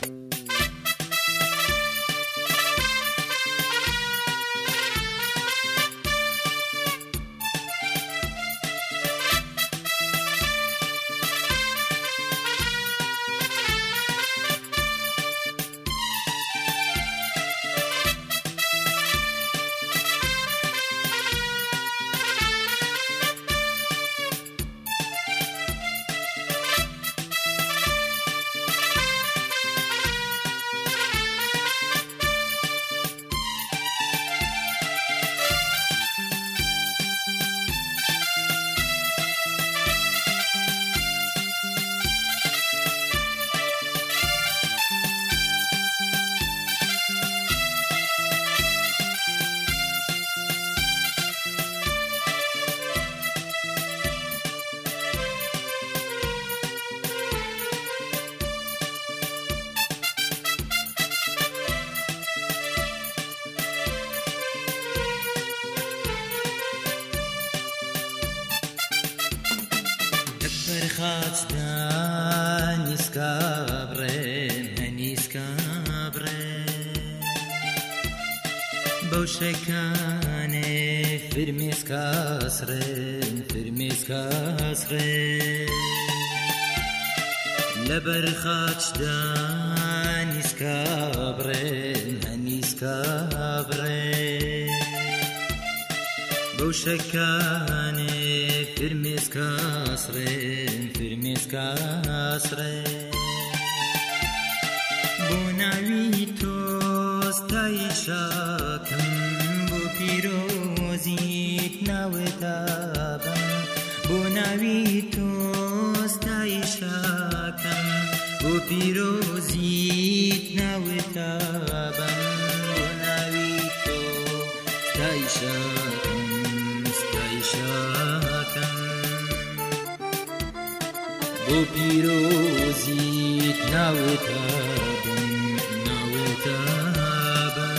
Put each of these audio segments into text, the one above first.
خاچدانی سکابرێن هەنی سکابرێن بەو شەکانێ فرمێس کاسرێن فرمێس کاسرێن لەبەر خاچدانی سکابرێن هەنی سکابرێن بەو شەکانێ فرمێس کاسرێن فرمێس کاسرێن بۆ ناوی تۆستایی شاکم بۆ پیرۆزیت ناوێتابم بۆ ناوی تۆستایی شاکم بۆ پیرۆزیت ناوێتابم بۆ ناوی تۆستایی شاکم بۆ پیرۆزیت ناوێتابم ناوێتابم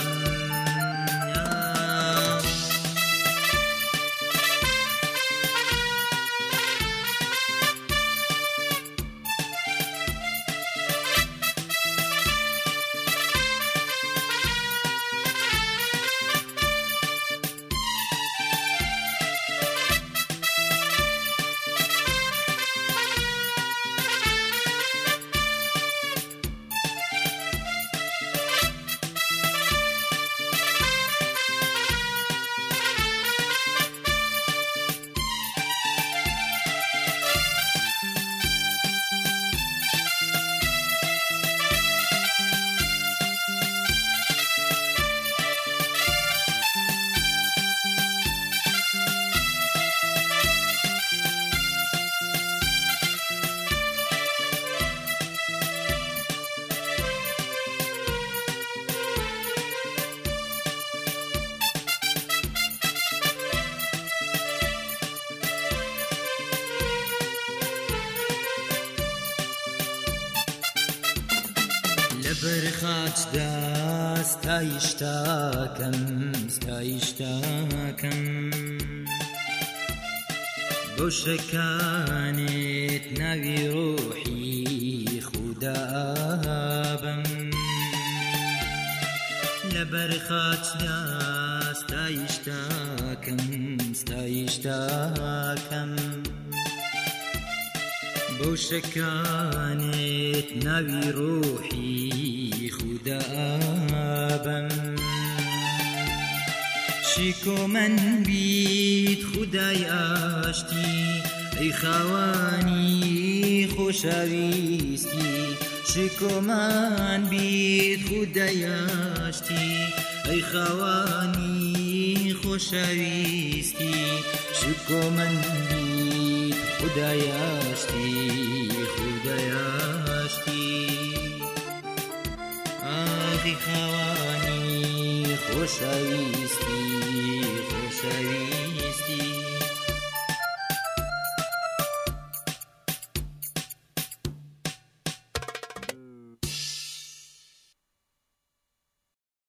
لەبەر خاچدا ستایشتاکەم ستایشتاکەم بۆ شەکانێت ناوی ڕۆحی خودابم لەبەر خاچدا ستایشتاکەم ستایشتاکەم بۆ شەکانێت ناوی ڕۆحی خودابم شیکۆ من بیت خودای ئاشتی ئەی خاوانی خۆشەویستی شیکۆ من بیت خودای ئاشتی ئەی خاوانی خۆشەویستی شیکۆ من بیت خودای ئاشتی خودای ئاشتی ئاخی خاوانی خۆشەویستی خۆشەویستی